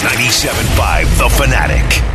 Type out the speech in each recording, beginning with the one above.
97.5 The Fanatic.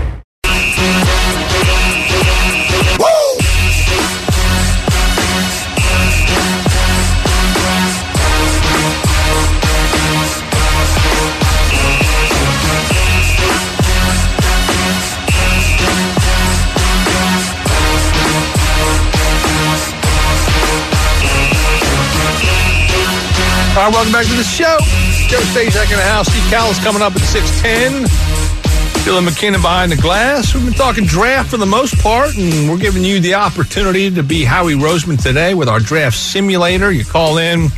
All right, welcome back to the show. Joe Stacek in the house. Steve Callis coming up at 6:10. Dylan McKinnon behind the glass. We've been talking draft for the most part, and we're giving you the opportunity to be Howie Roseman today with our draft simulator. You call in.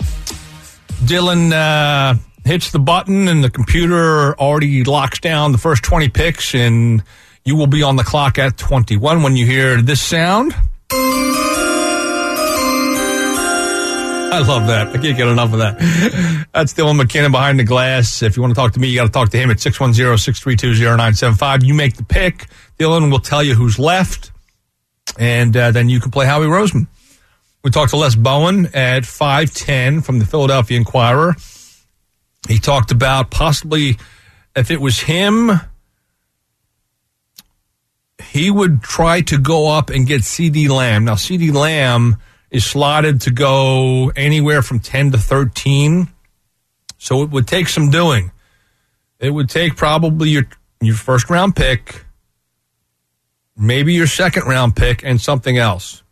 Dylan hits the button, and the computer already locks down the first 20 picks, and you will be on the clock at 21 when you hear this sound. I love that. I can't get enough of that. That's Dylan McKinnon behind the glass. If you want to talk to me, you got to talk to him at 610-632-0975. You make the pick. Dylan will tell you who's left, and then you can play Howie Roseman. We talked to Les Bowen at 5:10 from the Philadelphia Inquirer. He talked about possibly if it was him, he would try to go up and get CeeDee Lamb. Now, CeeDee Lamb is slotted to go anywhere from 10 to 13. So it would take some doing. It would take probably your first round pick, maybe your second round pick, and something else.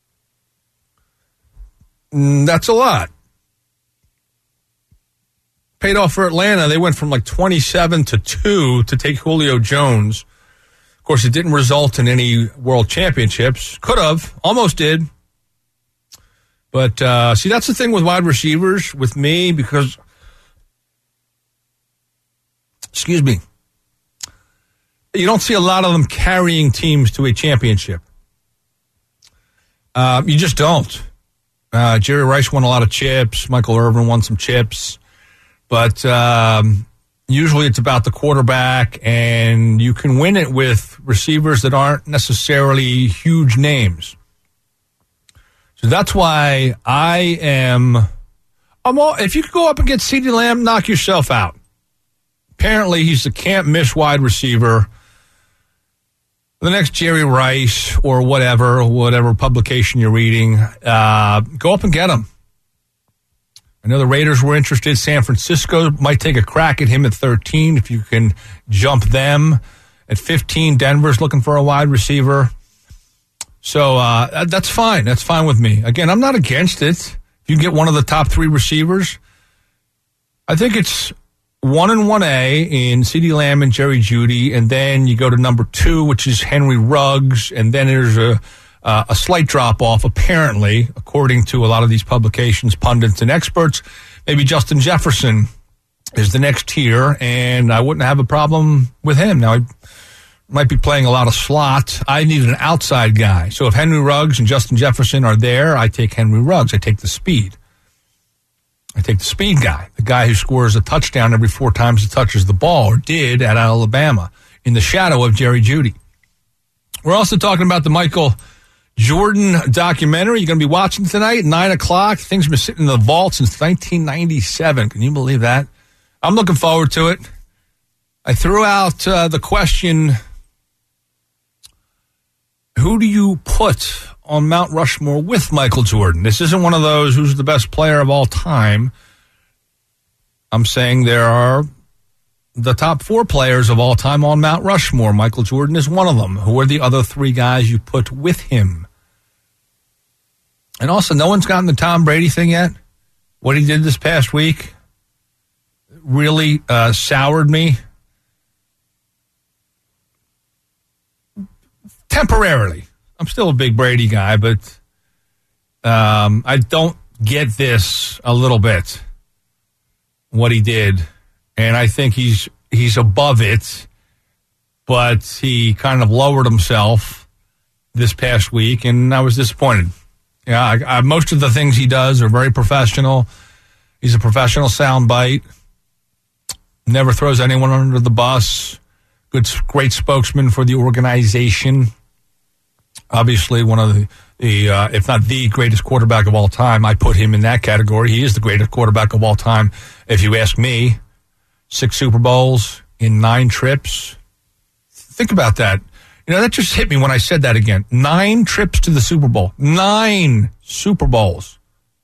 That's a lot. Paid off for Atlanta. They went from like 27 to 2 to take Julio Jones. Of course, it didn't result in any world championships. Could have. Almost did. But, see, that's the thing with wide receivers with me because, excuse me, you don't see a lot of them carrying teams to a championship. You just don't. Jerry Rice won a lot of chips. Michael Irvin won some chips. But usually it's about the quarterback, and you can win it with receivers that aren't necessarily huge names. So that's why if you could go up and get CeeDee Lamb, knock yourself out. Apparently, he's the can't-miss wide receiver. The next Jerry Rice or whatever publication you're reading, go up and get him. I know the Raiders were interested. San Francisco might take a crack at him at 13 if you can jump them. At 15, Denver's looking for a wide receiver. So that's fine. That's fine with me. Again, I'm not against it. If you get one of the top 3 receivers, I think it's 1 and 1A in CeeDee Lamb and Jerry Jeudy, and then you go to number 2, which is Henry Ruggs, and then there's a slight drop-off, apparently, according to a lot of these publications, pundits, and experts. Maybe Justin Jefferson is the next tier, and I wouldn't have a problem with him. Now, might be playing a lot of slot. I need an outside guy. So if Henry Ruggs and Justin Jefferson are there, I take Henry Ruggs. I take the speed. I take the speed guy, the guy who scores a touchdown every 4 times he touches the ball, or did at Alabama, in the shadow of Jerry Jeudy. We're also talking about the Michael Jordan documentary. You're going to be watching tonight at 9 o'clock. Things have been sitting in the vault since 1997. Can you believe that? I'm looking forward to it. I threw out the question, who do you put on Mount Rushmore with Michael Jordan? This isn't one of those who's the best player of all time. I'm saying there are the top 4 players of all time on Mount Rushmore. Michael Jordan is one of them. Who are the other 3 guys you put with him? And also, no one's gotten the Tom Brady thing yet. What he did this past week really soured me. Temporarily. I'm still a big Brady guy, but I don't get this a little bit, what he did. And I think he's above it, but he kind of lowered himself this past week, and I was disappointed. Yeah, most of the things he does are very professional. He's a professional soundbite. Never throws anyone under the bus. Great spokesman for the organization. Obviously, one of the if not the greatest quarterback of all time. I put him in that category. He is the greatest quarterback of all time, if you ask me. 6 Super Bowls, in 9 trips. Think about that. That just hit me when I said that again. 9 trips to the Super Bowl. 9 Super Bowls.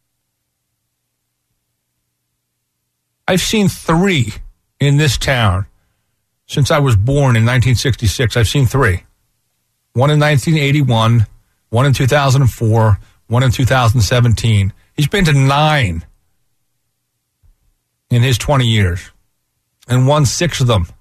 I've seen 3 in this town since I was born in 1966. I've seen 3. One in 1981, one in 2004, one in 2017. He's been to 9 in his 20 years and won 6 of them.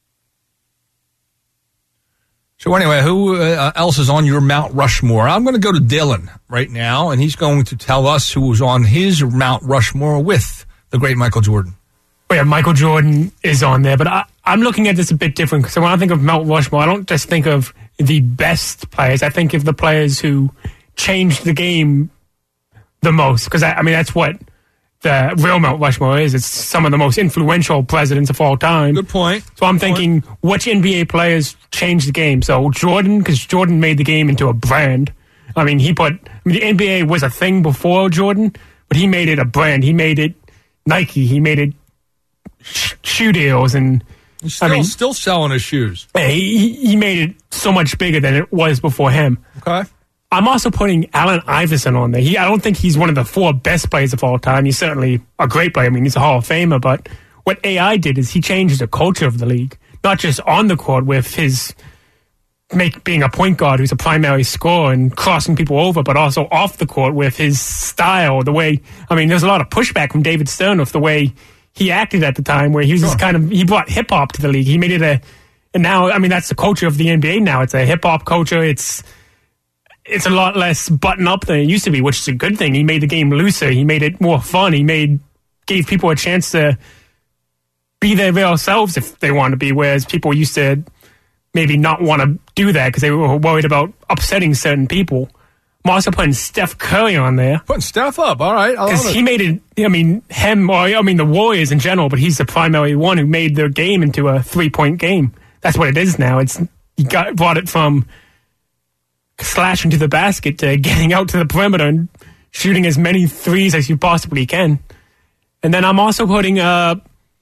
So anyway, who else is on your Mount Rushmore? I'm going to go to Dylan right now, and he's going to tell us who was on his Mount Rushmore with the great Michael Jordan. Oh, yeah, Michael Jordan is on there, but I'm looking at this a bit different. So when I think of Mount Rushmore, I don't just think of the best players. I think of the players who changed the game the most, because I mean that's what the real Mount Rushmore is. It's some of the most influential presidents of all time. Good point. So I'm thinking, which NBA players changed the game? So Jordan, because Jordan made the game into a brand. I mean, the NBA was a thing before Jordan, but he made it a brand. He made it Nike. He made it shoe deals, and he's still selling his shoes. He made it so much bigger than it was before him. Okay. I'm also putting Allen Iverson on there. I don't think he's one of the 4 best players of all time. He's certainly a great player. I mean, he's a Hall of Famer. But what AI did is he changed the culture of the league, not just on the court with his being a point guard who's a primary scorer and crossing people over, but also off the court with his style, the way. I mean, there's a lot of pushback from David Stern with the way he acted at the time, where he was he brought hip hop to the league. He made it and now, I mean, that's the culture of the NBA now. It's a hip hop culture. It's a lot less button up than it used to be, which is a good thing. He made the game looser. He made it more fun. Gave people a chance to be their real selves if they want to be, whereas people used to maybe not want to do that because they were worried about upsetting certain people. I'm also putting Steph Curry on there. Putting Steph up, all right. Because he made it, the Warriors in general, but he's the primary one who made their game into a 3-point game. That's what it is now. Brought it from slashing to the basket to getting out to the perimeter and shooting as many threes as you possibly can. And then I'm also putting I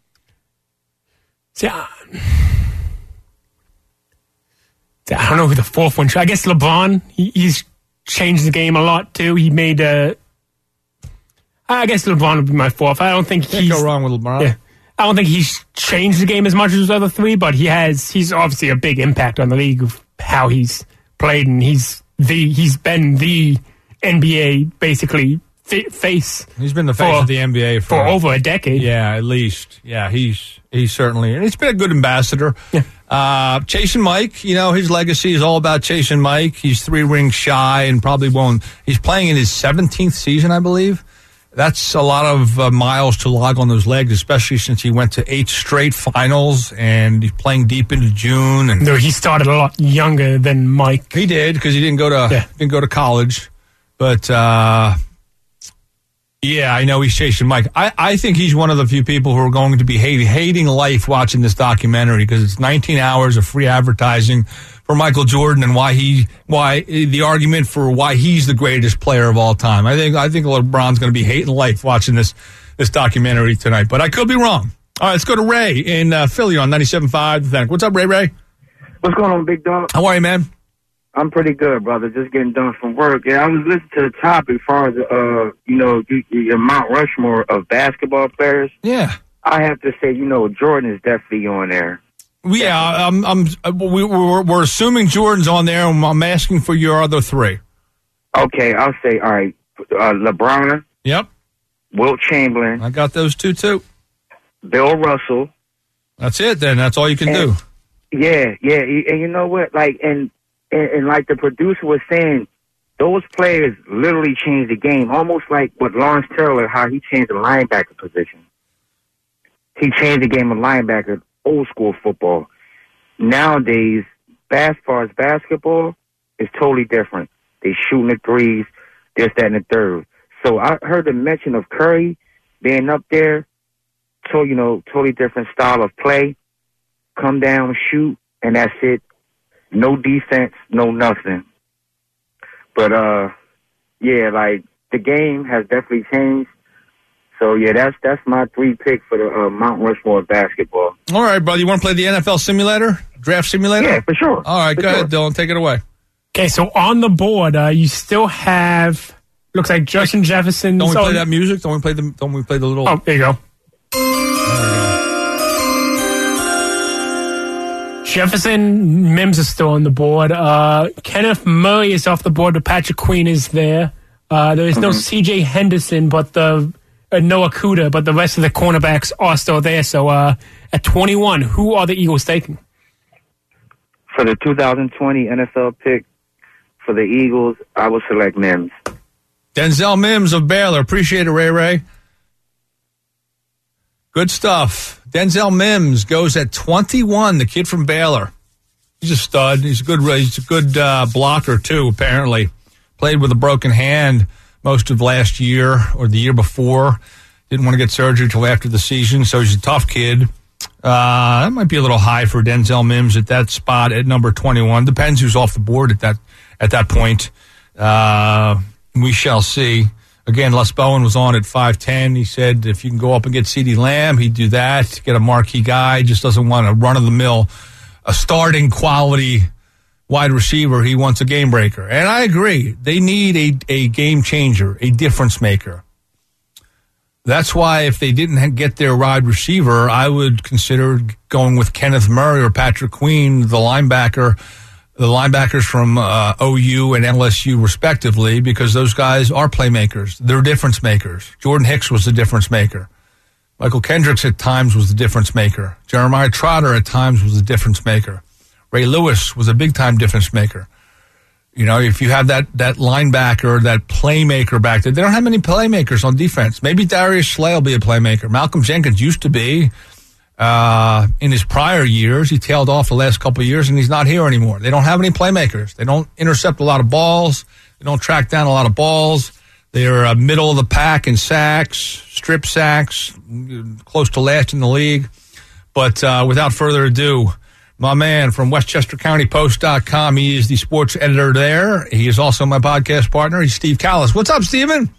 don't know who the 4th one. I guess LeBron. He's changed the game a lot too. He made I guess LeBron would be my 4th. I don't think Can't go wrong with LeBron. Yeah, I don't think he's changed the game as much as those other 3, but he's obviously a big impact on the league of how he's played, and he's been the NBA basically face. He's been the face of the NBA for over a decade. Yeah, at least. Yeah, he's certainly, and he's been a good ambassador. Yeah. Chasing Mike, his legacy is all about chasing Mike. He's 3 rings shy and probably won't. He's playing in his 17th season, I believe. That's a lot of miles to log on those legs, especially since he went to 8 straight finals and he's playing deep into June. And no, he started a lot younger than Mike. He did, because he didn't go to college. But yeah, I know he's chasing Mike. I think he's one of the few people who are going to be hating life watching this documentary, because it's 19 hours of free advertising for Michael Jordan and why the argument for why he's the greatest player of all time. I think LeBron's going to be hating life watching this documentary tonight, but I could be wrong. All right, let's go to Ray in Philly on 97.5 The Fan. What's up, Ray? What's going on, Big Dog? How are you, man? I'm pretty good, brother. Just getting done from work. Yeah, I was listening to the topic as far as, your Mount Rushmore of basketball players. Yeah. I have to say, Jordan is definitely on there. Yeah, we're assuming Jordan's on there, and I'm asking for your other 3. Okay, I'll say, all right, LeBron. Yep. Wilt Chamberlain. I got those 2, too. Bill Russell. That's it, then. That's all you can do. Yeah. And you know what? And like the producer was saying, those players literally changed the game, almost like what Lawrence Taylor, how he changed the linebacker position. He changed the game of linebacker, old school football. Nowadays, as far as basketball, it's totally different. They shooting the threes, this, that, and the third. So I heard the mention of Curry being up there, so totally different style of play. Come down, shoot, and that's it. No defense, no nothing. But, the game has definitely changed. So, yeah, that's my 3 pick for the Mount Rushmore basketball. All right, brother. You want to play the NFL simulator? Draft simulator? Yeah, for sure. All right, go ahead, Dylan. Take it away. Okay, so on the board, you still have, looks like Justin Jefferson. Don't we play that music? Don't we play the little... Oh, there you go. Jefferson, Mims is still on the board. Kenneth Murray is off the board, but Patrick Queen is there. There is no C.J. Henderson, but Noah Kuda, but the rest of the cornerbacks are still there. So at 21, who are the Eagles taking? For the 2020 NFL pick for the Eagles, I will select Mims. Denzel Mims of Baylor. Appreciate it, Ray. Good stuff. Denzel Mims goes at 21, the kid from Baylor. He's a stud. He's a good blocker, too, apparently. Played with a broken hand most of last year or the year before. Didn't want to get surgery until after the season, so he's a tough kid. That might be a little high for Denzel Mims at that spot at number 21. Depends who's off the board at that point. We shall see. Again, Les Bowen was on at 5'10". He said if you can go up and get CeeDee Lamb, he'd do that. Get a marquee guy. Just doesn't want a run-of-the-mill, a starting quality wide receiver. He wants a game breaker. And I agree. They need a game changer, a difference maker. That's why if they didn't get their wide receiver, I would consider going with Kenneth Murray or Patrick Queen, the linebackers from OU and LSU respectively, because those guys are playmakers. They're difference makers. Jordan Hicks was the difference maker. Michael Kendricks at times was the difference maker. Jeremiah Trotter at times was the difference maker. Ray Lewis was a big-time difference maker. You know, if you have that linebacker, that playmaker back there, they don't have many playmakers on defense. Maybe Darius Slay will be a playmaker. Malcolm Jenkins used to be. In his prior years, he tailed off the last couple of years, and he's not here anymore. They don't have any playmakers. They don't intercept a lot of balls. They don't track down a lot of balls. They're middle of the pack in sacks, strip sacks, close to last in the league. But without further ado, my man from WestchesterCountyPost.com, he is the sports editor there. He is also my podcast partner. He's Steve Callis. What's up, Steven?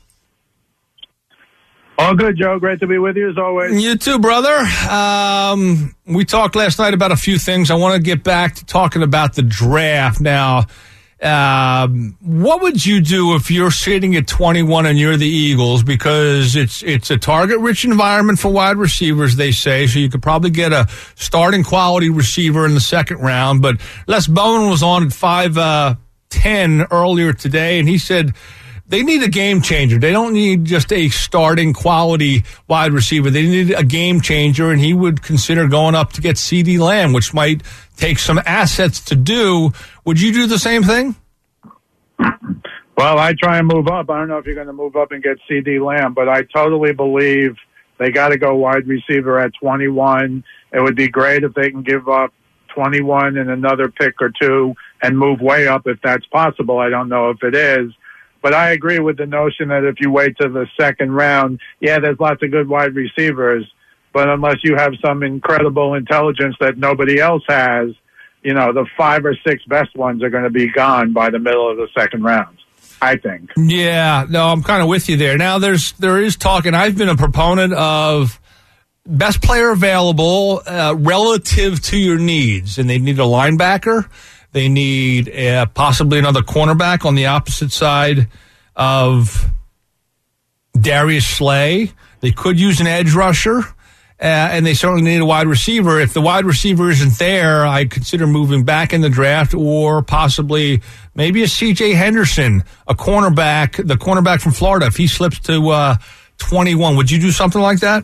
All good, Joe. Great to be with you as always. You too, brother. We talked last night about a few things. I want to get back to talking about the draft now. What would you do if you're sitting at 21 and you're the Eagles? Because it's a target-rich environment for wide receivers, they say, so you could probably get a starting quality receiver in the second round. But Les Bowen was on at 5'10" earlier today, and he said they need a game changer. They don't need just a starting quality wide receiver. They need a game changer, and he would consider going up to get CeeDee Lamb, which might take some assets to do. Would you do the same thing? Well, I try and move up. I don't know if you're going to move up and get CeeDee Lamb, but I totally believe they got to go wide receiver at 21. It would be great if they can give up 21 and another pick or two and move way up if that's possible. I don't know if it is. But I agree with the notion that if you wait to the second round, yeah, there's lots of good wide receivers, but unless you have some incredible intelligence that nobody else has, you know, the 5 or 6 best ones are going to be gone by the middle of the second round, I think. Yeah, no, I'm kind of with you there. Now, there is talk, and I've been a proponent of best player available relative to your needs, and they need a linebacker. They need possibly another cornerback on the opposite side of Darius Slay. They could use an edge rusher, and they certainly need a wide receiver. If the wide receiver isn't there, I'd consider moving back in the draft or possibly maybe a C.J. Henderson, the cornerback from Florida. If he slips to 21, would you do something like that?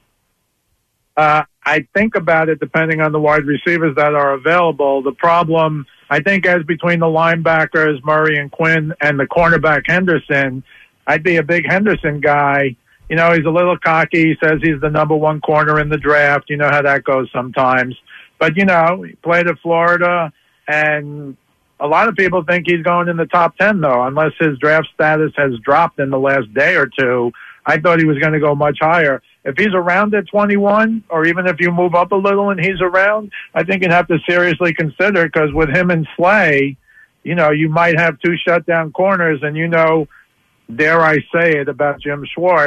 I think about it depending on the wide receivers that are available. The problem, I think, as between the linebackers, Murray and Quinn, and the cornerback Henderson, I'd be a big Henderson guy. You know, he's a little cocky. He says he's the number one corner in the draft. You know how that goes sometimes. But, you know, he played at Florida, and a lot of people think he's going in the top 10, though, unless his draft status has dropped in the last day or two. I thought he was going to go much higher. If he's around at 21, or even if you move up a little and he's around, I think you'd have to seriously consider, because with him and Slay, you know, you might have 2 shutdown corners, and you know, dare I say it about Jim Schwartz,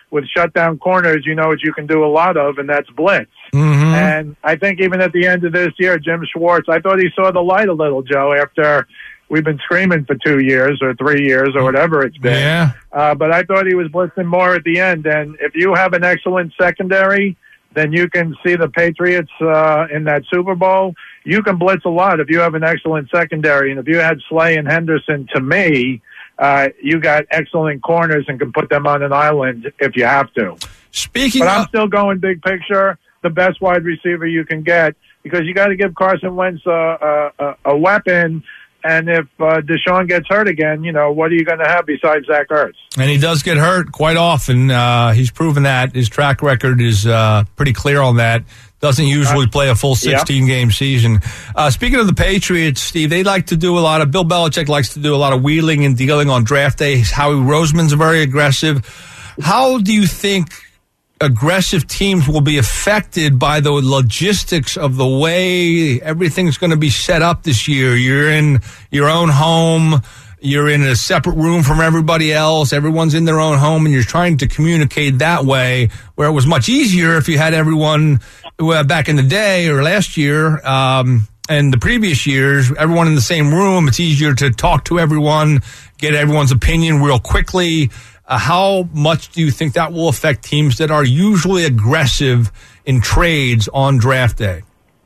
with shutdown corners, you know what you can do a lot of, and that's blitz. Mm-hmm. And I think even at the end of this year, Jim Schwartz, I thought he saw the light a little, Joe, after we've been screaming for 2 years or 3 years or whatever it's been. Yeah. But I thought he was blitzing more at the end. And if you have an excellent secondary, then you can see the Patriots in that Super Bowl. You can blitz a lot if you have an excellent secondary. And if you had Slay and Henderson, to me, you got excellent corners and can put them on an island if you have to. Speaking But of... I'm still going big picture, the best wide receiver you can get, because you got to give Carson Wentz a weapon. And if Deshaun gets hurt again, you know, what are you going to have besides Zach Ertz? And he does get hurt quite often. He's proven that. His track record is pretty clear on that. Doesn't usually play a full 16-game season. Speaking of the Patriots, Steve, they like to do a lot of, Bill Belichick likes to do a lot of wheeling and dealing on draft day. Howie Roseman's very aggressive. How do you think aggressive teams will be affected by the logistics of the way everything's going to be set up this year? You're in your own home. You're in a separate room from everybody else. Everyone's in their own home, and you're trying to communicate that way, where it was much easier if you had everyone back in the day or last year and the previous years, everyone in the same room. It's easier to talk to everyone, get everyone's opinion real quickly. How much do you think that will affect teams that are usually aggressive in trades on draft day?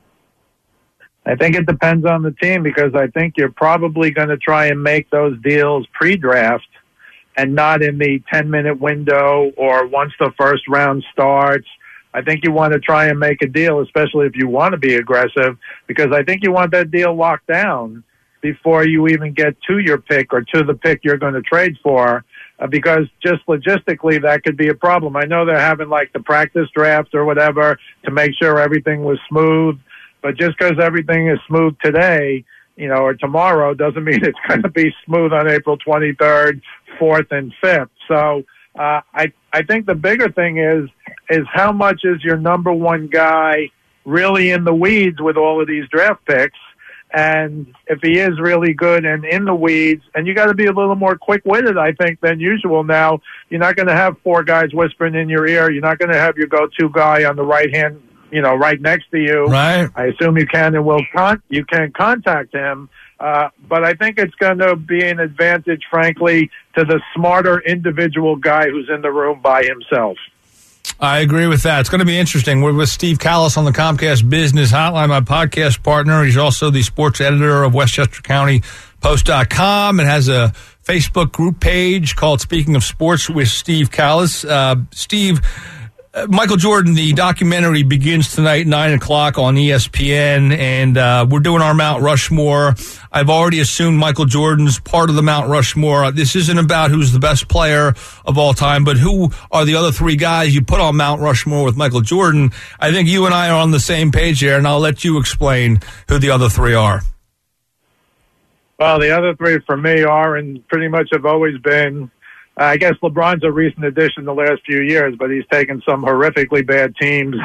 I think it depends on the team, because I think you're probably going to try and make those deals pre-draft and not in the 10-minute window or once the first round starts. I think you want to try and make a deal, especially if you want to be aggressive, because I think you want that deal locked down before you even get to your pick or to the pick you're going to trade for. Because just logistically, that could be a problem. I know they're having like the practice draft or whatever to make sure everything was smooth. But just because everything is smooth today, you know, or tomorrow, doesn't mean it's going to be smooth on April 23rd, 4th, and 5th. So I think the bigger thing is how much is your number one guy really in the weeds with all of these draft picks? And if he is really good and in the weeds, and you got to be a little more quick-witted, I think, than usual now. You're not going to have four guys whispering in your ear. You're not going to have your go-to guy on the right hand, you know, right next to you. Right. I assume you can and will you can contact him. But I think it's going to be an advantage, frankly, to the smarter individual guy who's in the room by himself. I agree with that. It's going to be interesting. We're with Steve Callis on the Comcast Business Hotline, my podcast partner. He's also the sports editor of Westchester County Post.com and has a Facebook group page called Speaking of Sports with Steve Callis. Steve, Michael Jordan, the documentary begins tonight, 9 o'clock on ESPN, and we're doing our Mount Rushmore. I've already assumed Michael Jordan's part of the Mount Rushmore. This isn't about who's the best player of all time, but who are the other three guys you put on Mount Rushmore with Michael Jordan. I think you and I are on the same page here, and I'll let you explain who the other three are. Well, the other three for me are, and pretty much have always been, I guess LeBron's a recent addition the last few years, but he's taken some horrifically bad teams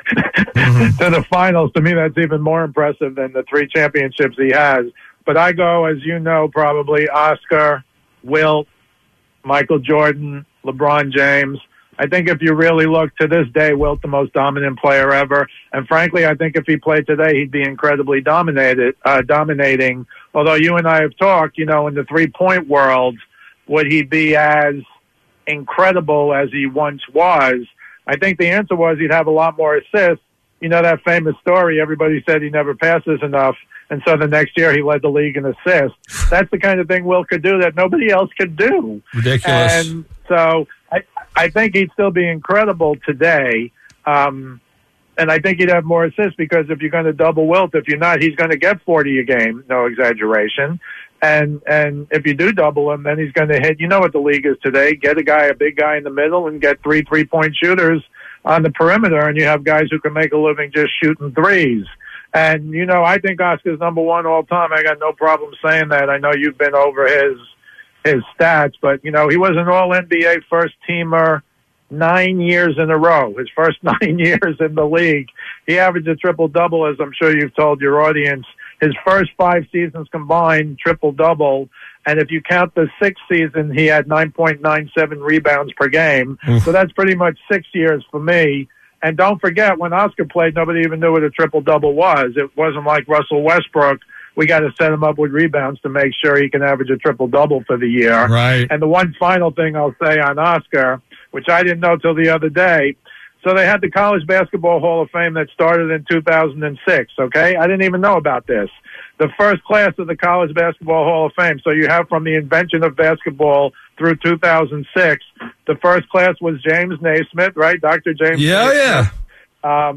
to the finals. To me, that's even more impressive than the three championships he has. But I go, as you know, probably Oscar, Wilt, Michael Jordan, LeBron James. I think if you really look to this day, Wilt the most dominant player ever. And frankly, I think if he played today, he'd be incredibly dominating. Although you and I have talked, you know, in the three-point world, would he be as incredible as he once was? I think the answer was he'd have a lot more assists. You know that famous story, everybody said he never passes enough, and so the next year he led the league in assists. That's the kind of thing Will could do that nobody else could do. Ridiculous. And so I think he'd still be incredible today. And I think he'd have more assists because if you're going to double Wilt, if you're not, he's going to get 40 a game, no exaggeration. And if you do double him, then he's going to hit. You know what the league is today. Get a big guy in the middle and get three three-point shooters on the perimeter, and you have guys who can make a living just shooting threes. And, you know, I think Oscar's number one all time. I got no problem saying that. I know you've been over his stats, but, you know, he was an all-NBA first-teamer 9 years in a row. His first 9 years in the league. He averaged a triple-double, as I'm sure you've told your audience, his first 5 seasons combined, triple-double. And if you count the 6th season, he had 9.97 rebounds per game. So that's pretty much 6 years for me. And don't forget, when Oscar played, nobody even knew what a triple-double was. It wasn't like Russell Westbrook. We got to set him up with rebounds to make sure he can average a triple-double for the year. Right. And the one final thing I'll say on Oscar, which I didn't know till the other day, so they had the College Basketball Hall of Fame that started in 2006, okay? I didn't even know about this. The first class of the College Basketball Hall of Fame, so you have from the invention of basketball through 2006, the first class was James Naismith, right? Dr. James Naismith. Yeah.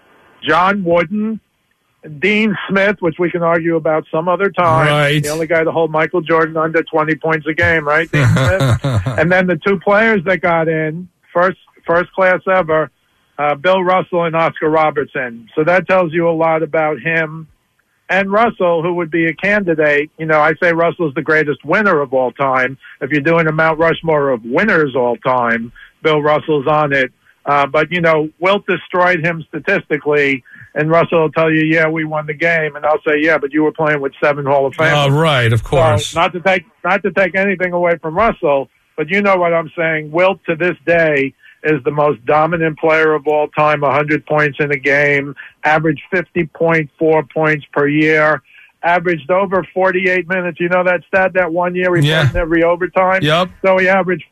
John Wooden, Dean Smith, which we can argue about some other time. Right. The only guy to hold Michael Jordan under 20 points a game, right? Dean Smith. And then the 2 players that got in, first class ever, Bill Russell and Oscar Robertson. So that tells you a lot about him. And Russell, who would be a candidate, I say Russell's the greatest winner of all time. If you're doing a Mount Rushmore of winners all time, Bill Russell's on it. But Wilt destroyed him statistically, and Russell will tell you, yeah, we won the game. And I'll say, yeah, but you were playing with 7 Hall of Famers. Right, of course. So not to take anything away from Russell, but you know what I'm saying. Wilt, to this day, is the most dominant player of all time, 100 points in a game, averaged 50.4 points per year, averaged over 48 minutes. You know that stat that 1 year he played in every overtime? Yep. So he averaged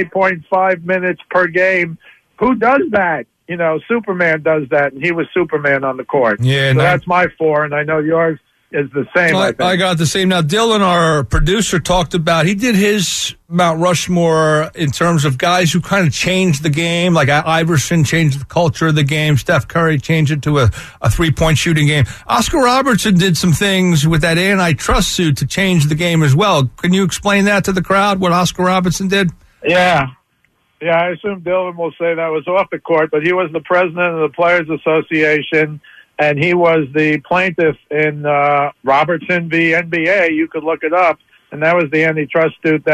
48.5 minutes per game. Who does that? Superman does that, and he was Superman on the court. Yeah, so that's my 4, and I know yours is the same. I got the same. Now, Dylan, our producer, talked about, he did his Mount Rushmore in terms of guys who kind of changed the game, like Iverson changed the culture of the game, Steph Curry changed it to a 3-point shooting game. Oscar Robertson did some things with that antitrust suit to change the game as well. Can you explain that to the crowd, what Oscar Robertson did? Yeah, I assume Dylan will say that was off the court, but he was the president of the Players Association, and he was the plaintiff in Robertson v. NBA. You could look it up, and that was the antitrust suit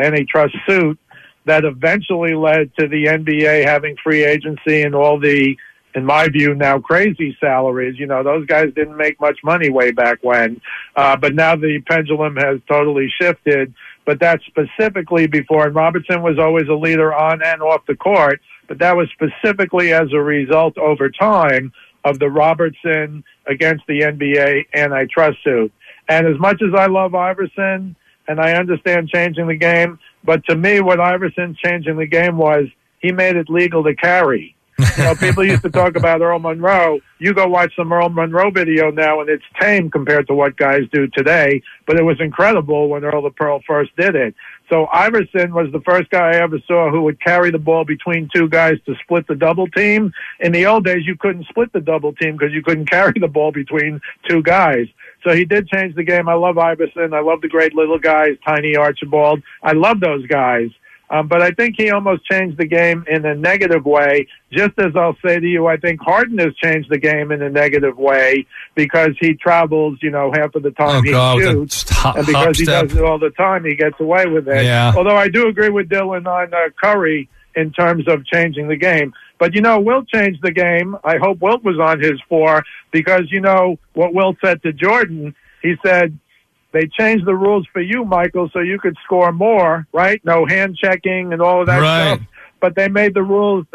that eventually led to the NBA having free agency and all the, in my view, now crazy salaries. Those guys didn't make much money way back when, but now the pendulum has totally shifted. But that's specifically before, and Robertson was always a leader on and off the court, but that was specifically as a result over time of the Robertson against the NBA antitrust suit. And as much as I love Iverson, and I understand changing the game, but to me what Iverson changing the game was, he made it legal to carry. People used to talk about Earl Monroe. You go watch some Earl Monroe video now, and it's tame compared to what guys do today. But it was incredible when Earl the Pearl first did it. So Iverson was the first guy I ever saw who would carry the ball between 2 guys to split the double team. In the old days, you couldn't split the double team because you couldn't carry the ball between 2 guys. So he did change the game. I love Iverson. I love the great little guys, Tiny Archibald. I love those guys. But I think he almost changed the game in a negative way, just as I'll say to you, I think Harden has changed the game in a negative way because he travels, half of the time shoots. And because he does it all the time, he gets away with it. Yeah. Although I do agree with Dylan on Curry in terms of changing the game. But, Wilt changed the game. I hope Wilt was on his 4 because, what Wilt said to Jordan, he said, they changed the rules for you, Michael, so you could score more, right? No hand checking and all of that stuff. But they made the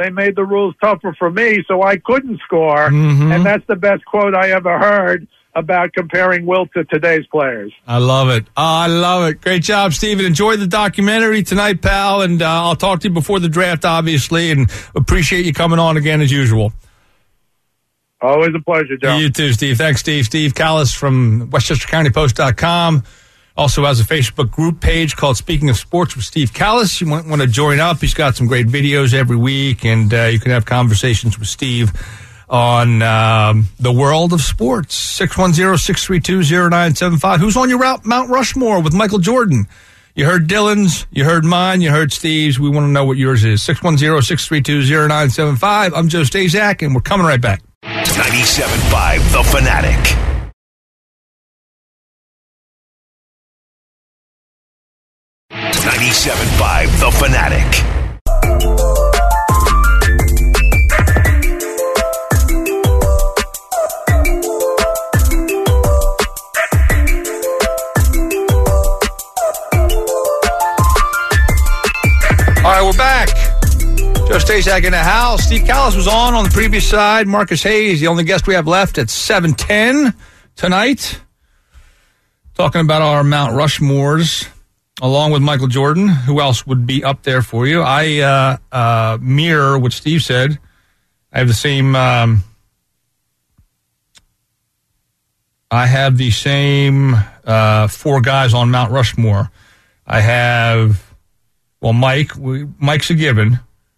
rules tougher for me, so I couldn't score. Mm-hmm. And that's the best quote I ever heard about comparing Wilt to today's players. I love it. Great job, Steven. Enjoy the documentary tonight, pal, and I'll talk to you before the draft, obviously, and appreciate you coming on again as usual. Always a pleasure, Joe. You too, Steve. Thanks, Steve. Steve Callis from WestchesterCountyPost.com. Also has a Facebook group page called Speaking of Sports with Steve Callis. You might want to join up. He's got some great videos every week, and you can have conversations with Steve on the world of sports. 610-632-0975. Who's on your Mount Rushmore with Michael Jordan? You heard Dylan's, you heard mine, you heard Steve's. We want to know what yours is. 610-632-0975. I'm Joe Stazak, and we're coming right back. 97.5 The Fanatic. 97.5 The Fanatic. Strazak in the house. Steve Callis was on the previous side. Marcus Hayes, the only guest we have left at 7:10 tonight. Talking about our Mount Rushmores, along with Michael Jordan. Who else would be up there for you? I mirror what Steve said. I have the same... I have the same 4 guys on Mount Rushmore. I have, well, Mike's a given.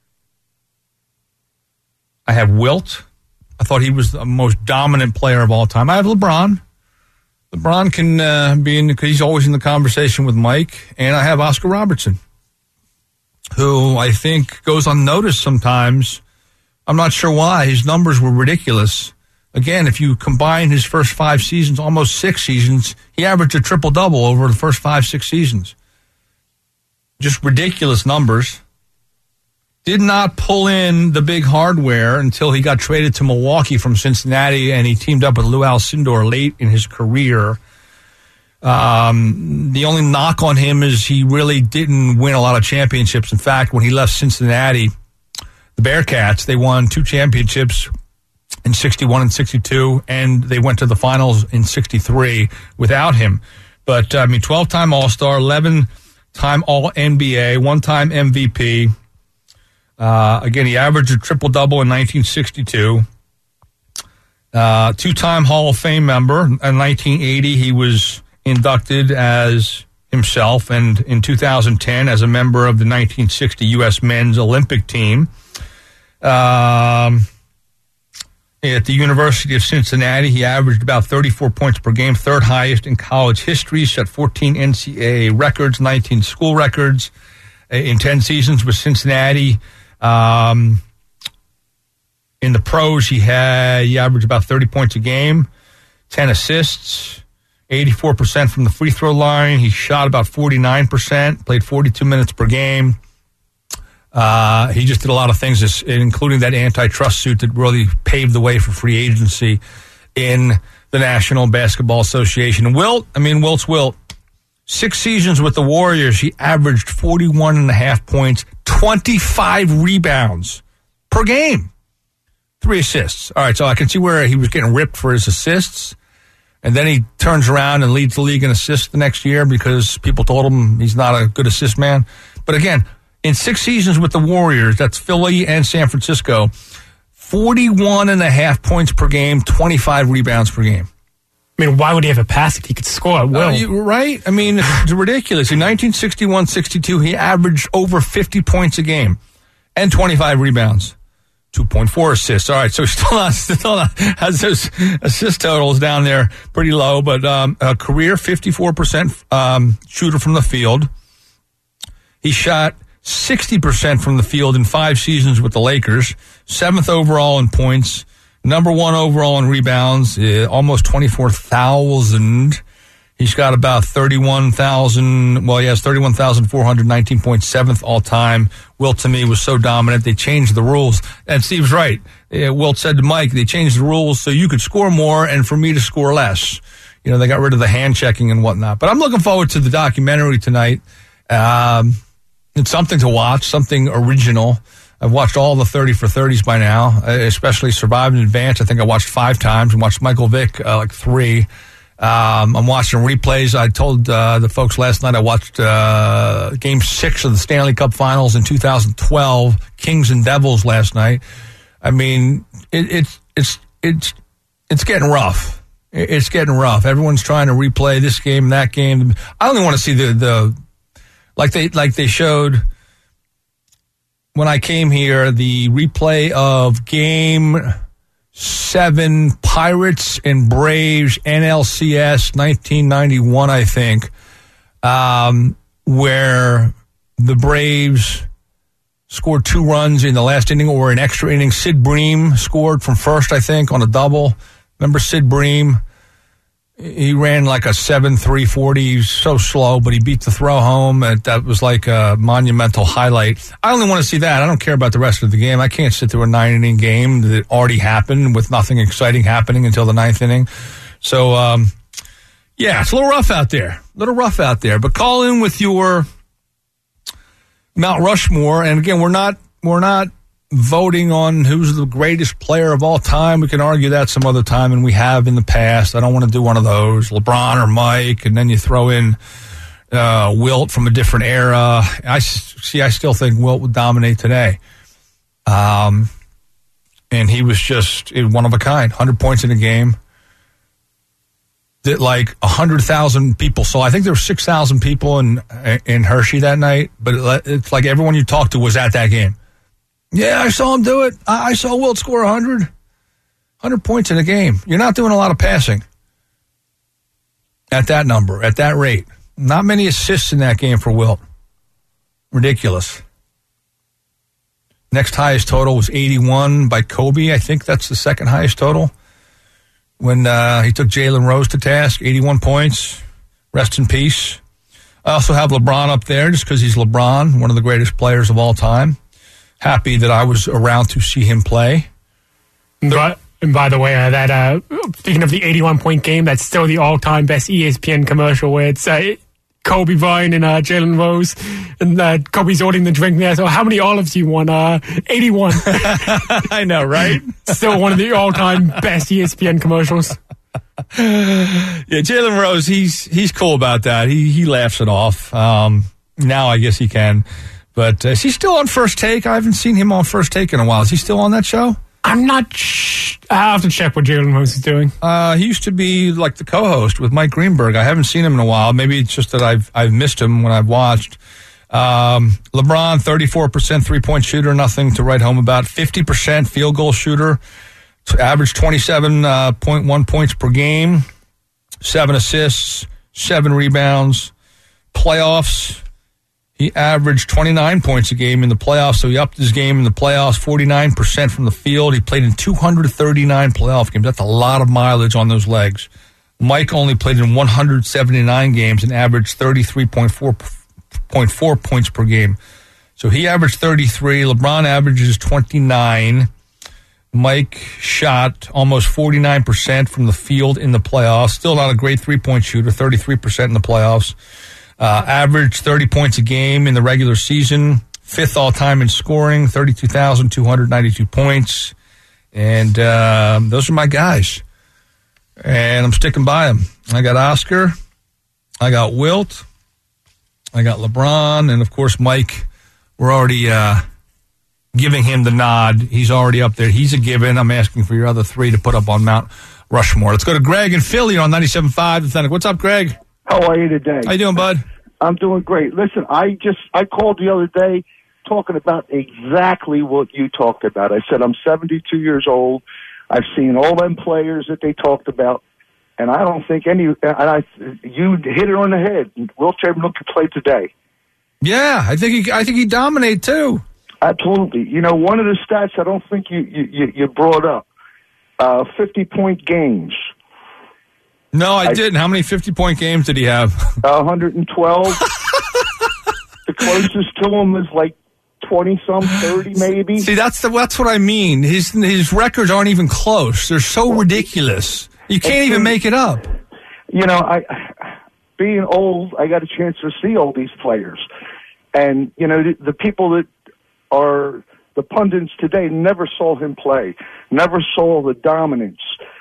I have Wilt. I thought he was the most dominant player of all time. I have LeBron. LeBron can be in, because he's always in the conversation with Mike. And I have Oscar Robertson, who I think goes unnoticed sometimes. I'm not sure why. His numbers were ridiculous. Again, if you combine his first 5 seasons, almost 6 seasons, he averaged a triple-double over the first 5-6 seasons. Just ridiculous numbers. Did not pull in the big hardware until he got traded to Milwaukee from Cincinnati, and he teamed up with Lou Alcindor late in his career. The only knock on him is he really didn't win a lot of championships. In fact, when he left Cincinnati, the Bearcats, they won 2 championships in 61 and 62, and they went to the finals in 63 without him. But, 12-time All-Star, 11-time All-NBA, 1-time MVP. Again, he averaged a triple-double in 1962. 2-time Hall of Fame member. In 1980, he was inducted as himself, and in 2010 as a member of the 1960 U.S. men's Olympic team. At the University of Cincinnati, he averaged about 34 points per game, 3rd highest in college history, set 14 NCAA records, 19 school records in 10 seasons with Cincinnati. In the pros, he averaged about 30 points a game, 10 assists, 84% from the free throw line. He shot about 49%, played 42 minutes per game. He just did a lot of things, including that antitrust suit that really paved the way for free agency in the National Basketball Association. And Wilt's Wilt. 6 seasons with the Warriors, he averaged 41.5 points, 25 rebounds per game, 3 assists. All right, so I can see where he was getting ripped for his assists. And then he turns around and leads the league in assists the next year because people told him he's not a good assist man. But again, in 6 seasons with the Warriors, that's Philly and San Francisco, 41.5 points per game, 25 rebounds per game. Why would he have a pass if he could score at will? Right? It's ridiculous. In 1961-62, he averaged over 50 points a game and 25 rebounds, 2.4 assists. All right, so still has those assist totals down there pretty low, but a career 54% shooter from the field. He shot 60% from the field in 5 seasons with the Lakers, 7th overall in points, number 1 overall in rebounds, almost 24,000. He's got about 31,000. Well, he has 31,419 points, 7th all time. Wilt, to me, was so dominant. They changed the rules. And Steve's right. Wilt said to Mike, they changed the rules so you could score more and for me to score less. They got rid of the hand checking and whatnot. But I'm looking forward to the documentary tonight. It's something to watch, something original. I've watched all the 30 for 30s by now, especially Survive in Advance. I think I watched 5 times. I watched Michael Vick 3. I'm watching replays. I told the folks last night I watched Game 6 of the Stanley Cup Finals in 2012, Kings and Devils last night. It's getting rough. It's getting rough. Everyone's trying to replay this game, that game. I only want to see the like they showed when I came here, the replay of Game 7, Pirates and Braves, NLCS 1991, I think, where the Braves scored 2 runs in the last inning or an extra inning. Sid Bream scored from first, I think, on a double. Remember Sid Bream? He ran like a 7.340. He's so slow, but he beat the throw home. That was like a monumental highlight. I only want to see that. I don't care about the rest of the game. I can't sit through a 9-inning game that already happened with nothing exciting happening until the 9th inning. So, it's a little rough out there. But call in with your Mount Rushmore. And again, we're not voting on who's the greatest player of all time. We can argue that some other time, and we have in the past. I don't want to do one of those, LeBron or Mike, and then you throw in Wilt from a different era. I still think Wilt would dominate today. And he was just one of a kind, 100 points in a game that like 100,000 people saw. I think there were 6,000 people in Hershey that night, but it's like everyone you talked to was at that game. Yeah, I saw him do it. I saw Wilt score 100 points in a game. You're not doing a lot of passing at that number, at that rate. Not many assists in that game for Wilt. Ridiculous. Next highest total was 81 by Kobe. I think that's the second highest total. When he took Jalen Rose to task, 81 points. Rest in peace. I also have LeBron up there just because he's LeBron, one of the greatest players of all time. Happy that I was around to see him play. And by the way, speaking of the 81-point game, that's still the all-time best ESPN commercial where it's Kobe Bryant and Jalen Rose, and Kobe's ordering the drink there. So how many olives do you want? 81. I know, right? Still one of the all-time best ESPN commercials. Yeah, Jalen Rose, he's cool about that. He laughs it off. Now I guess he can. But is he still on First Take? I haven't seen him on First Take in a while. Is he still on that show? I'm not I'll have to check what Jalen Rose is doing. He used to be like the co-host with Mike Greenberg. I haven't seen him in a while. Maybe it's just that I've missed him when I've watched. LeBron, 34% three-point shooter, nothing to write home about. 50% field goal shooter, average 27.1 points per game, 7 assists, 7 rebounds. Playoffs, he averaged 29 points a game in the playoffs, so he upped his game in the playoffs, 49% from the field. He played in 239 playoff games. That's a lot of mileage on those legs. Mike only played in 179 games and averaged 33.4 points per game. So he averaged 33. LeBron averages 29. Mike shot almost 49% from the field in the playoffs. Still not a great three-point shooter, 33% in the playoffs. Averaged 30 points a game in the regular season. 5th all-time in scoring, 32,292 points. And those are my guys. And I'm sticking by them. I got Oscar. I got Wilt. I got LeBron. And, of course, Mike. We're already giving him the nod. He's already up there. He's a given. I'm asking for your other 3 to put up on Mount Rushmore. Let's go to Greg in Philly on 97.5 The Fanatic. What's up, Greg? How are you today? How you doing, bud? I'm doing great. Listen, I called the other day talking about exactly what you talked about. I said I'm 72 years old. I've seen all them players that they talked about, and I don't think you hit it on the head. Wilt Chamberlain could play today. Yeah, I think he dominate too. Absolutely. You know, one of the stats I don't think you brought up, 50-point games. No, I didn't. How many 50-point games did he have? 112. The closest to him is like 20-some, 30 maybe. See, that's what I mean. His records aren't even close. They're so ridiculous. You can't even make it up. You know, being old, I got a chance to see all these players. And, you know, the people that are the pundits today never saw him play, never saw the dominance,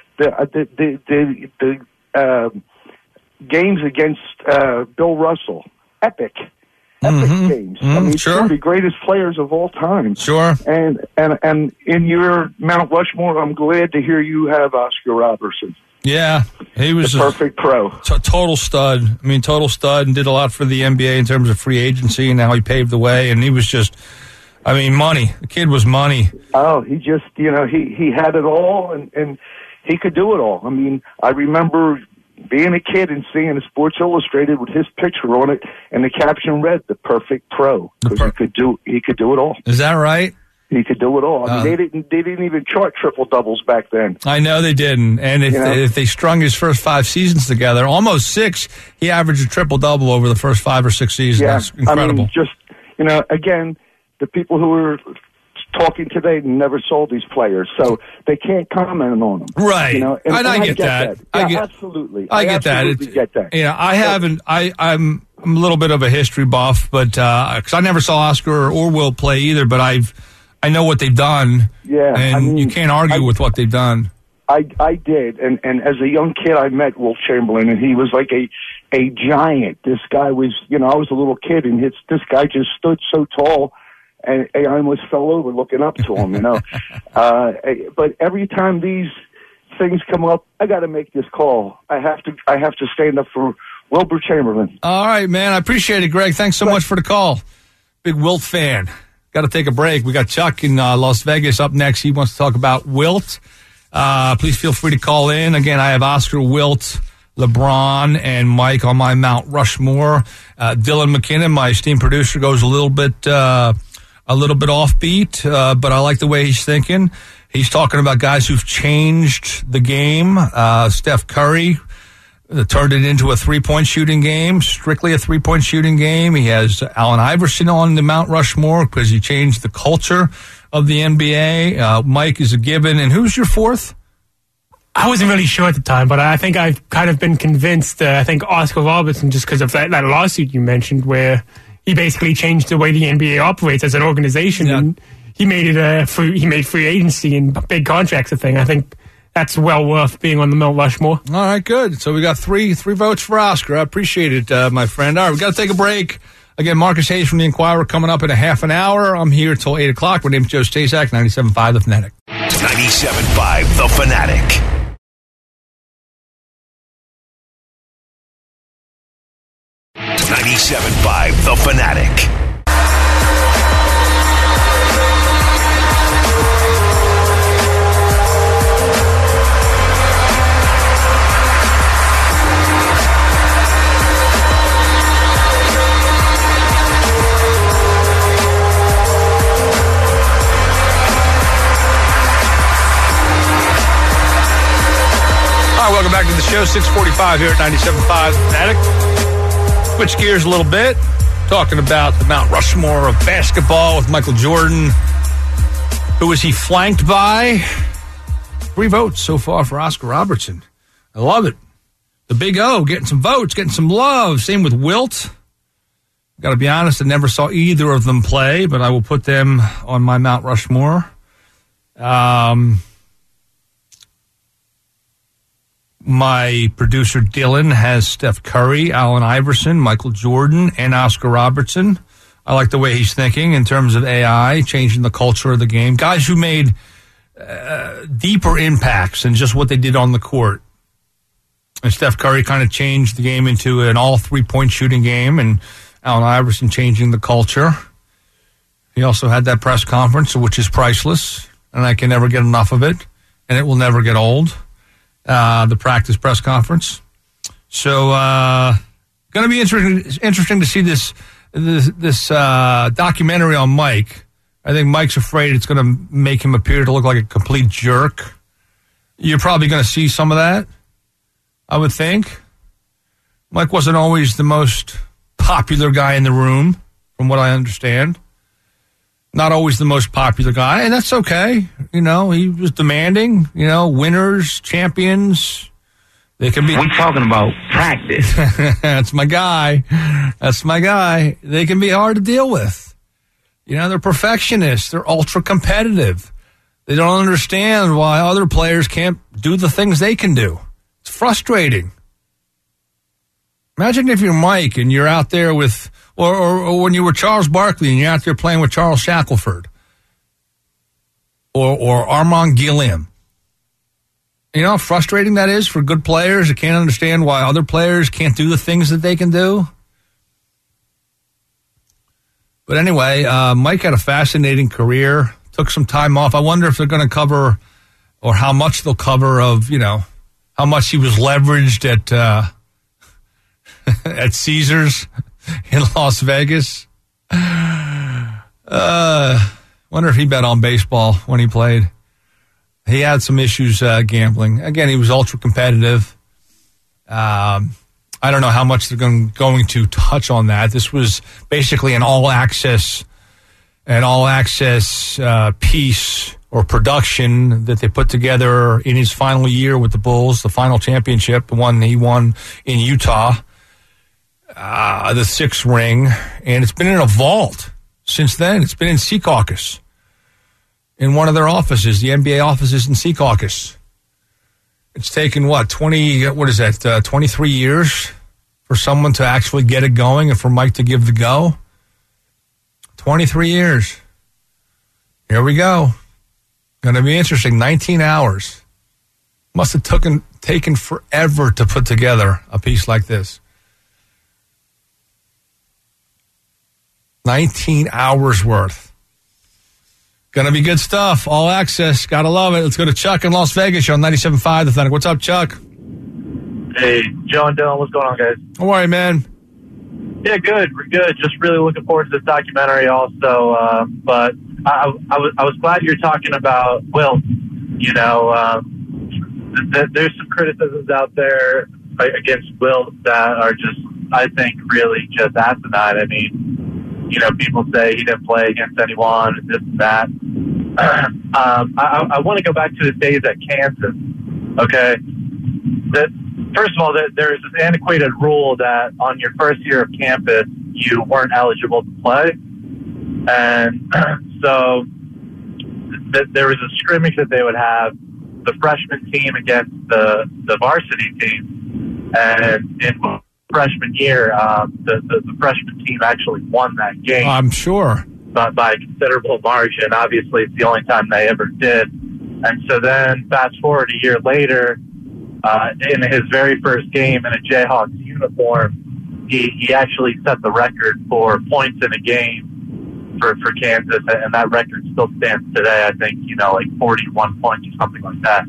the games against Bill Russell, epic games. I mean, sure. Some of the greatest players of all time. Sure. And in your Mount Rushmore, I'm glad to hear you have Oscar Robertson. Yeah, he was the perfect pro. Total stud. I mean, total stud, and did a lot for the NBA in terms of free agency, and how he paved the way. And he was just, I mean, money. The kid was money. Oh, he just, you know, he had it all, and he could do it all. I mean, I remember being a kid and seeing a Sports Illustrated with his picture on it, and the caption read, "The perfect pro," because he could do it all. Is that right? He could do it all. I mean, they didn't even chart triple doubles back then. I know they didn't. And if they strung his first 5 seasons together, almost 6, he averaged a triple double over the first 5 or 6 seasons. Yeah. That's incredible. I mean, just, you know, again, the people who are talking today never saw these players, so they can't comment on them. Right. You know, and I get that. Absolutely. I get that. You know, I haven't. I'm a little bit of a history buff, but because I never saw Oscar or Wilt play either, but I know what they've done. Yeah, and I mean, you can't argue with what they've done. I did, and as a young kid, I met Wilt Chamberlain, and he was like a giant. This guy was, I was a little kid, and this guy just stood so tall, and I almost fell over looking up to him, But every time these things come up, I got to make this call. I have to stand up for Wilbur Chamberlain. All right, man. I appreciate it, Greg. Thanks so much for the call. Big Wilt fan. Got to take a break. We got Chuck in Las Vegas up next. He wants to talk about Wilt. Please feel free to call in. Again, I have Oscar, Wilt, LeBron, and Mike on my Mount Rushmore. Dylan McKinnon, my esteemed producer, goes a little bit offbeat, but I like the way he's thinking. He's talking about guys who've changed the game. Steph Curry turned it into a three-point shooting game, strictly a three-point shooting game. He has Allen Iverson on the Mount Rushmore because he changed the culture of the NBA. Mike is a given. And who's your fourth? I wasn't really sure at the time, but I think I've kind of been convinced. I think Oscar Robertson, just because of that lawsuit you mentioned, where he basically changed the way the NBA operates as an organization, and he made it he made free agency and big contracts a thing. I think that's well worth being on the Mount Rushmore. All right, good. So we got three votes for Oscar. I appreciate it, my friend. All right, we got to take a break. Again, Marcus Hayes from the Inquirer coming up in a half an hour. I'm here till 8 o'clock. My name's Joe Staszak, 97.5 The Fanatic. 97.5 The Fanatic. .5 The Fanatic. All right, welcome back to the show. 6:45 here at 97.5 The Fanatic. Switch gears a little bit. Talking about the Mount Rushmore of basketball with Michael Jordan. Who was he flanked by? 3 votes so far for Oscar Robertson. I love it. The Big O getting some votes, getting some love. Same with Wilt. Got to be honest, I never saw either of them play, but I will put them on my Mount Rushmore. My producer Dylan has Steph Curry, Allen Iverson, Michael Jordan, and Oscar Robertson. I like the way he's thinking in terms of AI, changing the culture of the game. Guys who made deeper impacts than just what they did on the court. And Steph Curry kind of changed the game into an all three-point shooting game, and Allen Iverson changing the culture. He also had that press conference, which is priceless, and I can never get enough of it, and it will never get old. The practice press conference. So, going to be interesting to see this documentary on Mike. I think Mike's afraid it's going to make him appear to look like a complete jerk. You're probably going to see some of that, I would think. Mike wasn't always the most popular guy in the room, from what I understand. Not always the most popular guy, and that's okay. He was demanding, winners, champions. They can be. We're talking about practice. That's my guy. They can be hard to deal with. They're perfectionists. They're ultra competitive. They don't understand why other players can't do the things they can do. It's frustrating. Imagine if you're Mike and you're out there with, or when you were Charles Barkley and you're out there playing with Charles Shackelford or Armand Gilliam. You know how frustrating that is for good players that can't understand why other players can't do the things that they can do? But anyway, Mike had a fascinating career, took some time off. I wonder if they're going to cover, or how much they'll cover of, how much he was leveraged at at Caesars in Las Vegas. Wonder if he bet on baseball when he played. He had some issues gambling. Again, he was ultra competitive. I don't know how much they're going to touch on that. This was basically an all-access piece or production that they put together in his final year with the Bulls, the final championship, the one he won in Utah, the 6th ring. And it's been in a vault since then. It's been in Secaucus. in one of their offices, the NBA offices in Secaucus. It's taken, 23 years for someone to actually get it going and for Mike to give the go? 23 years. Here we go. Going to be interesting. 19 hours. Must have taken forever to put together a piece like this. 19 hours worth. Going to be good stuff. All access. Got to love it. Let's go to Chuck in Las Vegas. You're on 97.5 The Fanatic. What's up, Chuck? Hey, Joe and Dylan. What's going on, guys? How are you, man? Yeah, good. We're good. Just really looking forward to this documentary also. But I was glad you're talking about Wilt. You know, there's some criticisms out there against Wilt that are just, I think, really just asinine. I mean, you know, people say he didn't play against anyone and this and that. I want to go back to his days at Kansas. Okay, first of all, there's this antiquated rule that on your first year of campus you weren't eligible to play, and so there was a scrimmage that they would have the freshman team against the varsity team, and in freshman year, the freshman team actually won that game. I'm sure. But by a considerable margin. Obviously, it's the only time they ever did. And so then, fast forward a year later, in his very first game in a Jayhawks uniform, he actually set the record for points in a game for Kansas, and that record still stands today. I think, you know, like 41 points or something like that.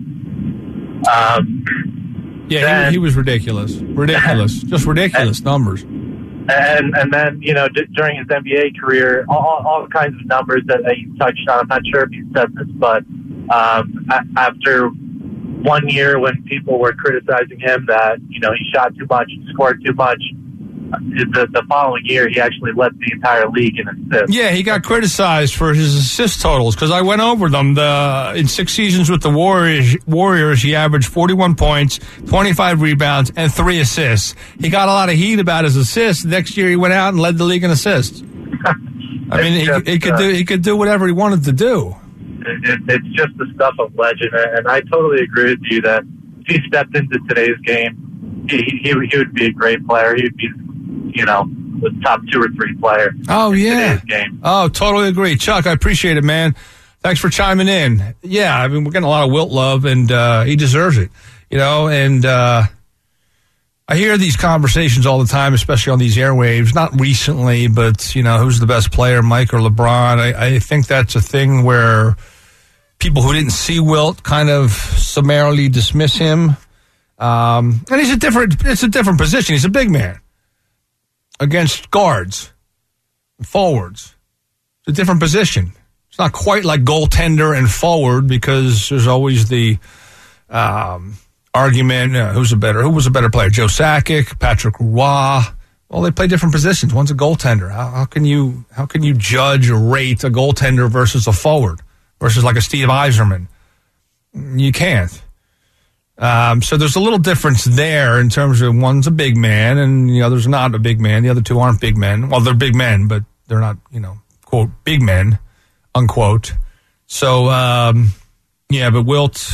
Yeah, he was ridiculous. Just ridiculous numbers. And then, you know, during his NBA career, all kinds of numbers that you touched on. I'm not sure if you said this, but after 1 year when people were criticizing him that, you know, he shot too much, he scored too much, the following year he actually led the entire league in assists. Yeah, he got criticized for his assist totals because I went over them. In 6 seasons with the Warriors, he averaged 41 points, 25 rebounds, and 3 assists. He got a lot of heat about his assists. Next year he went out and led the league in assists. I mean, he could do whatever he wanted to do. It's just the stuff of legend, and I totally agree with you that if he stepped into today's game, he would be a great player. He would be, you know, the top 2 or 3 player. Oh, yeah. Today's game. Oh, totally agree. Chuck, I appreciate it, man. Thanks for chiming in. Yeah, I mean, we're getting a lot of Wilt love, and he deserves it, you know, and I hear these conversations all the time, especially on these airwaves, not recently, but, you know, who's the best player, Mike or LeBron? I think that's a thing where people who didn't see Wilt kind of summarily dismiss him. And it's a different position. He's a big man against guards, forwards. It's a different position. It's not quite like goaltender and forward because there's always the argument, who was a better player, Joe Sakic, Patrick Roy. Well, they play different positions. One's a goaltender. How can you judge or rate a goaltender versus a forward versus like a Steve Yzerman? You can't. So there's a little difference there in terms of one's a big man and the other's not a big man. The other two aren't big men. Well, they're big men, but they're not, you know, quote, big men, unquote. So, yeah, but Wilt,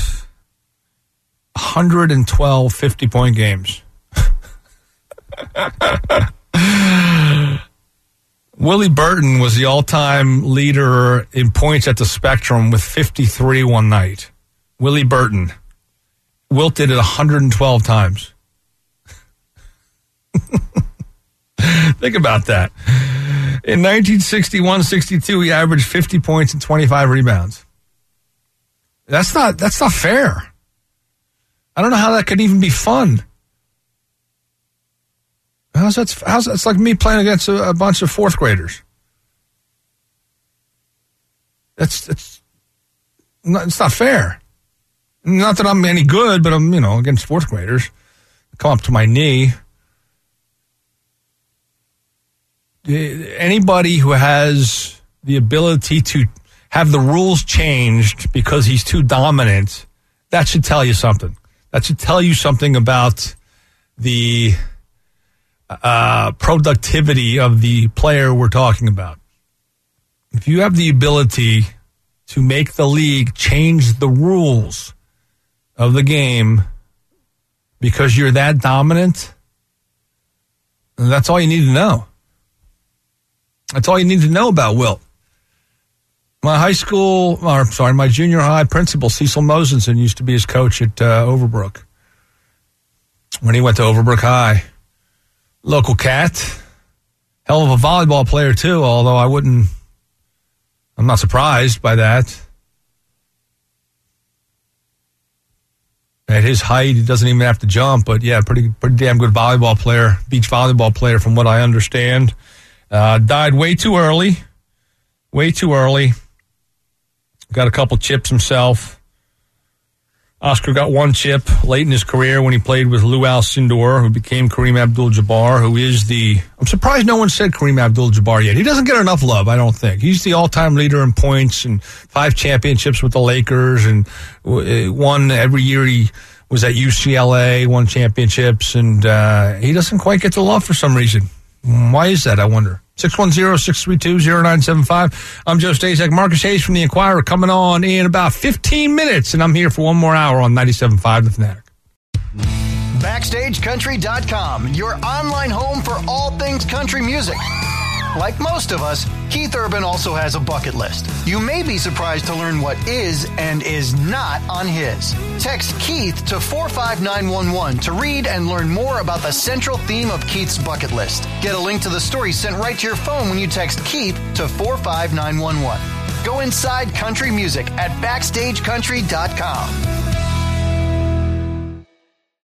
112 50-point games. Willie Burton was the all-time leader in points at the Spectrum with 53 one night. Willie Burton. Wilt did it 112 times. Think about that. In 1961-62, he averaged 50 points and 25 rebounds. That's not fair. I don't know how that could even be fun. How's that's like me playing against a bunch of fourth graders. It's not fair. Not that I'm any good, but I'm, you know, against fourth graders. Come up to my knee. Anybody who has the ability to have the rules changed because he's too dominant, that should tell you something. That should tell you something about the productivity of the player we're talking about. If you have the ability to make the league change the rules of the game because you're that dominant, that's all you need to know. That's all you need to know about Wilt. My junior high principal, Cecil Mosenson, used to be his coach at Overbrook. When he went to Overbrook High. Local cat. Hell of a volleyball player, too, although I'm not surprised by that. At his height, he doesn't even have to jump, but yeah, pretty damn good volleyball player, beach volleyball player from what I understand. Died way too early. Got a couple chips himself. Oscar got one chip late in his career when he played with Lou Alcindor, who became Kareem Abdul-Jabbar, who is I'm surprised no one said Kareem Abdul-Jabbar yet. He doesn't get enough love, I don't think. He's the all-time leader in points and 5 championships with the Lakers, and one every year he was at UCLA, won championships, and he doesn't quite get the love for some reason. Why is that, I wonder? 610-632-0975. I'm Joe Staszak. Marcus Hayes from The Inquirer coming on in about 15 minutes, and I'm here for one more hour on 97.5 The Fanatic. BackstageCountry.com, your online home for all things country music. Like most of us, Keith Urban also has a bucket list. You may be surprised to learn what is and is not on his. Text Keith to 45911 to read and learn more about the central theme of Keith's bucket list. Get a link to the story sent right to your phone when you text Keith to 45911. Go inside country music at BackstageCountry.com.